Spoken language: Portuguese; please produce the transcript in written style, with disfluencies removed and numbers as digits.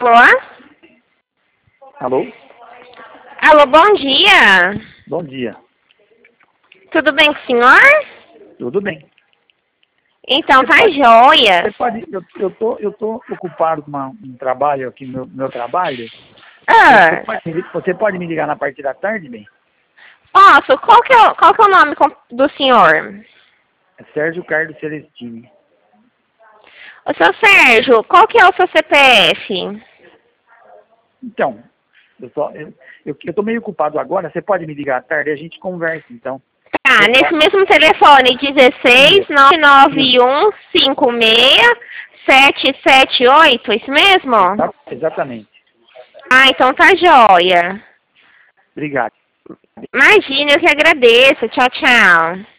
Alô? Alô? Alô, bom dia. Bom dia. Tudo bem com o senhor? Tudo bem. Então, tá joia. Você pode, eu tô ocupado com um trabalho aqui, meu trabalho. Você pode me ligar na parte da tarde, bem? Posso? Qual que é o nome do senhor? É Sérgio Carlos Celestini. Ô, seu Sérgio, qual que é o seu CPF? Então, eu tô meio ocupado agora. Você pode me ligar à tarde e a gente conversa, então. Tá, nesse mesmo telefone, 16 991 56 778, isso mesmo? Exatamente. Ah, então tá joia. Obrigado. Imagina, eu que agradeço. Tchau, tchau.